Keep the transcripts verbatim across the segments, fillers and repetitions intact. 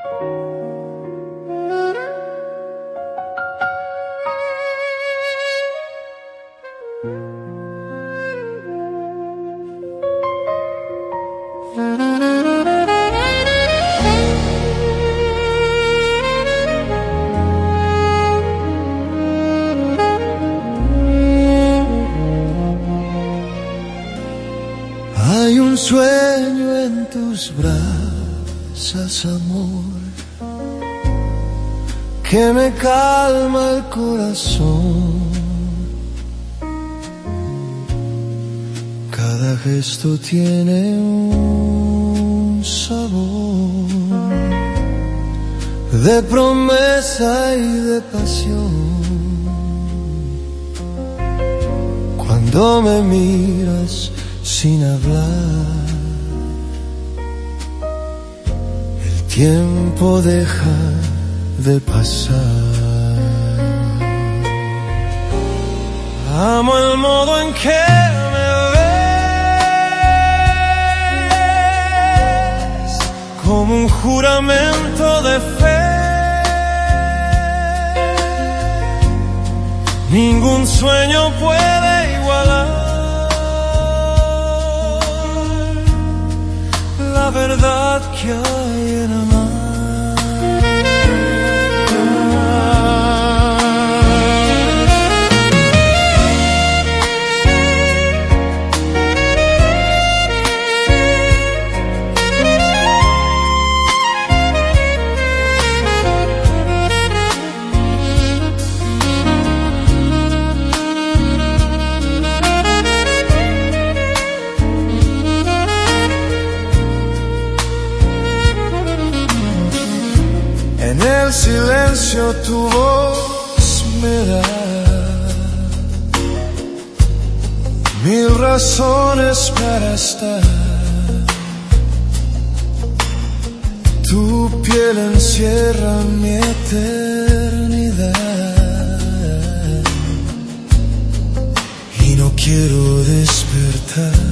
Hay un sueño en tus brazos, amor, que me calma el corazón. Cada gesto tiene un sabor de promesa y de pasión. Cuando me miras sin hablar, el tiempo deja de pasar. Amo el modo en que me ves, como un juramento de fe. Ningún sueño puede igualar la verdad que hay en amar. En el silencio tu voz me da mil razones para estar. Tu piel encierra mi eternidad y no quiero despertar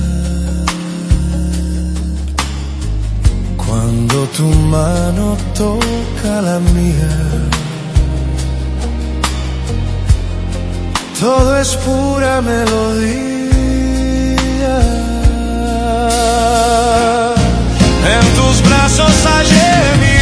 cuando tu mano toca la mía. Todo es pura melodía. En tus brazos hallé mi